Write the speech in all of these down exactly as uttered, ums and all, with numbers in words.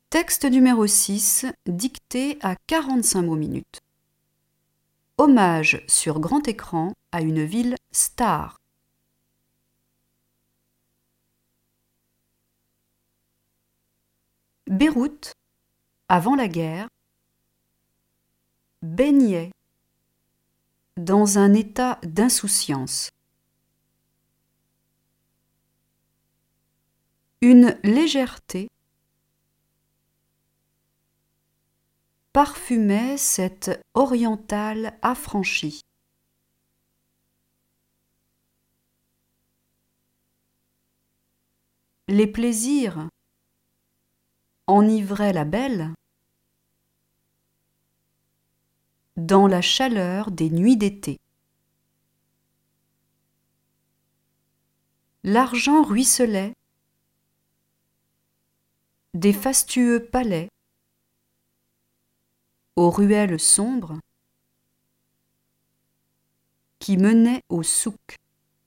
Texte numéro six, dicté à quarante-cinq mots minutes. Hommage sur grand écran à une ville star. Beyrouth, avant la guerre, baignait dans un état d'insouciance. Une légèreté parfumait cette orientale affranchie. Les plaisirs enivraient la belle dans la chaleur des nuits d'été. L'argent ruisselait des fastueux palais aux ruelles sombres qui menaient au souk.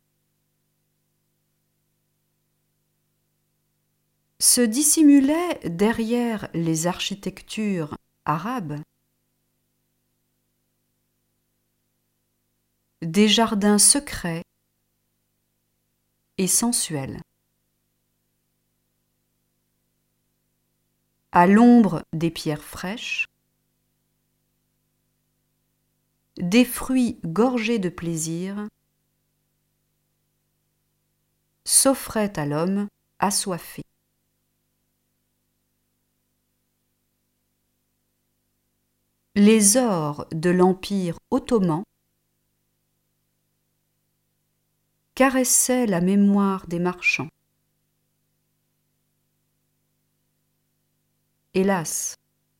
Se dissimulaient derrière les architectures arabes des jardins secrets et sensuels. À l'ombre des pierres fraîches, des fruits gorgés de plaisir s'offraient à l'homme assoiffé. Les ors de l'Empire ottoman caressaient la mémoire des marchands. Hélas,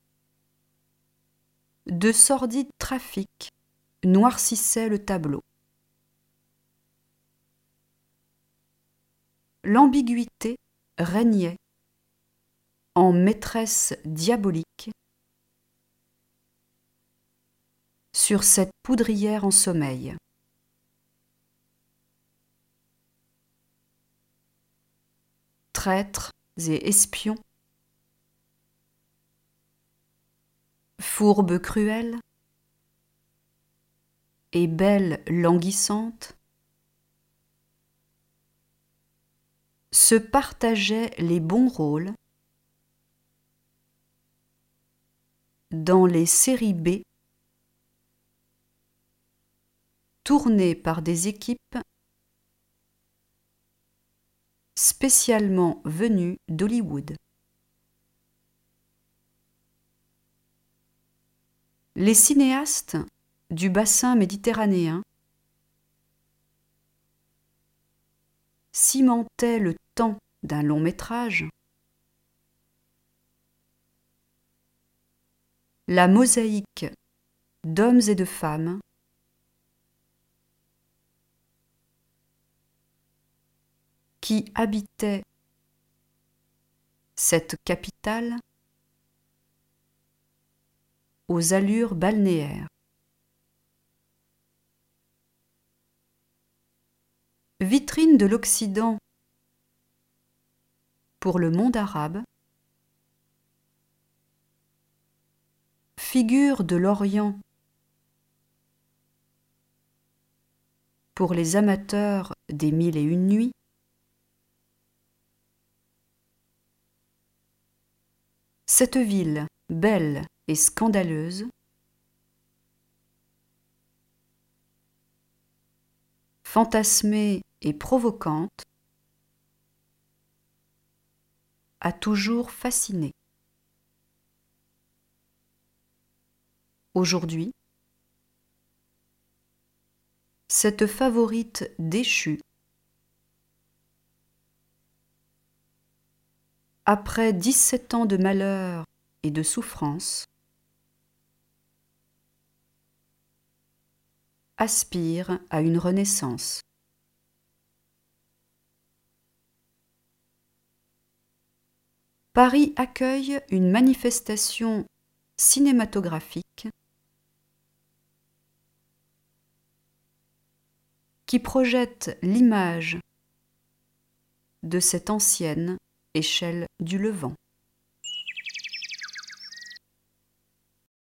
de sordides trafics noircissaient le tableau. L'ambiguïté régnait en maîtresse diabolique sur cette poudrière en sommeil. Traîtres et espions, fourbes cruelles et belles languissantes, se partageaient les bons rôles dans les séries B tournées par des équipes spécialement venues d'Hollywood. Les cinéastes du bassin méditerranéen cimentaient le temps d'un long métrage. La mosaïque d'hommes et de femmes qui habitaient cette capitale aux allures balnéaires. Vitrine de l'Occident pour le monde arabe, figure de l'Orient pour les amateurs des mille et une nuits, cette ville belle et scandaleuse fantasmée et provocante a toujours fasciné. Aujourd'hui, cette favorite déchue, après dix-sept ans de malheur et de souffrance, aspire à une renaissance. Paris accueille une manifestation cinématographique qui projette l'image de cette ancienne échelle du Levant.